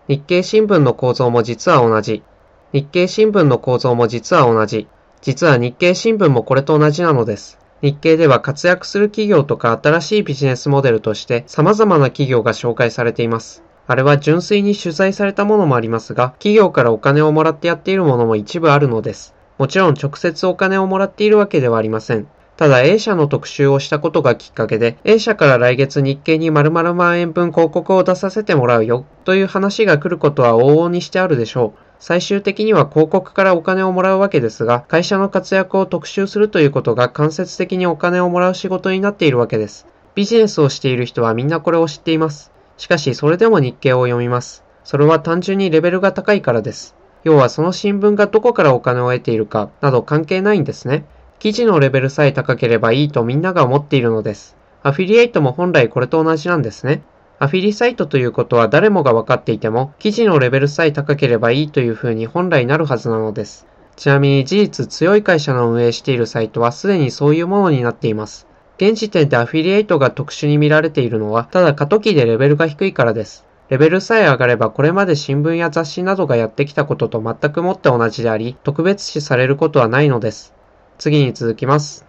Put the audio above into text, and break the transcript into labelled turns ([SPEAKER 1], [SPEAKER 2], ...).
[SPEAKER 1] 日経新聞の構造も実は同じ。日経新聞の構造も実は同じ。実は日経新聞もこれと同じなのです。日経では活躍する企業とか新しいビジネスモデルとして様々な企業が紹介されています。あれは純粋に取材されたものもありますが、企業からお金をもらってやっているものも一部あるのです。もちろん直接お金をもらっているわけではありません。ただ A 社の特集をしたことがきっかけで A 社から来月日経に〇〇万円分広告を出させてもらうよという話が来ることは往々にしてあるでしょう。最終的には広告からお金をもらうわけですが、会社の活躍を特集するということが間接的にお金をもらう仕事になっているわけです。ビジネスをしている人はみんなこれを知っています。しかしそれでも日経を読みます。それは単純にレベルが高いからです。要はその新聞がどこからお金を得ているかなど関係ないんですね。記事のレベルさえ高ければいいとみんなが思っているのです。アフィリエイトも本来これと同じなんですね。アフィリサイトということは誰もが分かっていても、記事のレベルさえ高ければいいという風に本来なるはずなのです。ちなみに事実強い会社の運営しているサイトはすでにそういうものになっています。現時点でアフィリエイトが特殊に見られているのは、ただ過渡期でレベルが低いからです。レベルさえ上がればこれまで新聞や雑誌などがやってきたことと全くもって同じであり、特別視されることはないのです。次に続きます。